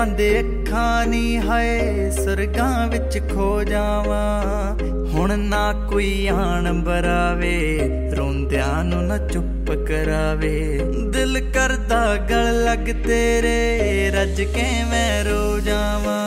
ਦੇ ਅੱਖਾਂ ਨੀ ਹਾਏ ਸੁਰਗਾਂ ਵਿੱਚ ਖੋ ਜਾਵਾਂ। ਹੁਣ ਨਾ ਕੋਈ ਆਣ ਬਰਾਵੇ ਰੋਂਦਿਆਂ ਨੂੰ ਨਾ ਚੁੱਪ ਕਰਾਵੇ। ਦਿਲ ਕਰਦਾ ਗਲ ਲੱਗ ਤੇਰੇ ਰੱਜ ਕੇ ਮੈਂ ਰੋ ਜਾਵਾਂ।